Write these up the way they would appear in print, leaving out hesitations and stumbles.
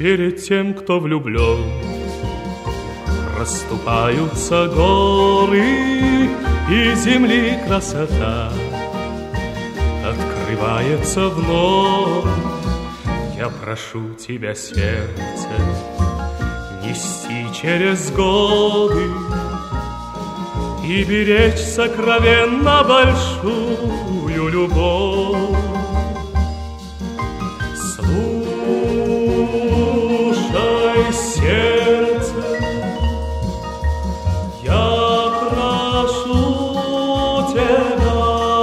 перед тем, кто влюблен. Расступаются горы, и земли красота открывается вновь. Я прошу тебя, сердце, нести через годы и беречь сокровенно большую любовь. Слушай, сердце, я прошу тебя,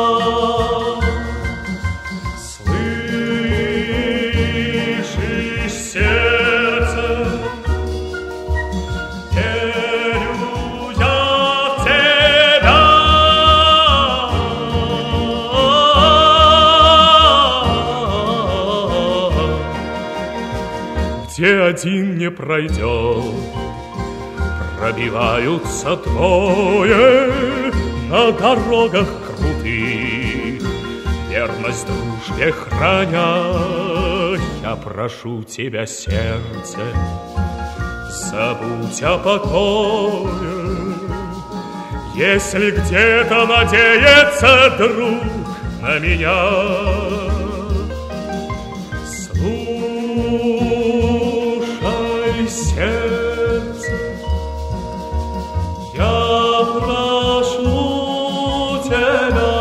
слышишь, сердце, верю я в тебя. Где один не пройдет, пробиваются двое на дорогах крутых, верность дружбе храня. Я прошу тебя, сердце, забудь о покое. Если где-то надеется друг на меня, слушай, сердце, я прошу тебя,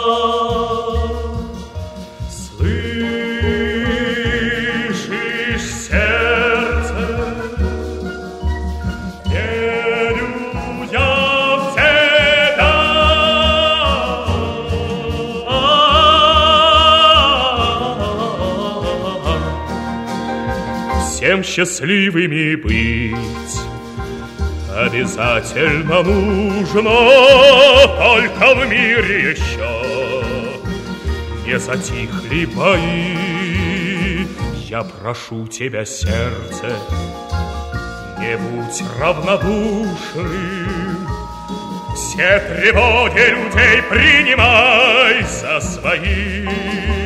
слышишь, сердце, верю я в тебя. Всем счастливыми быть обязательно нужно, только в мире еще не затихли бои. Я прошу тебя, сердце, не будь равнодушным, все тревоги людей принимай за свои.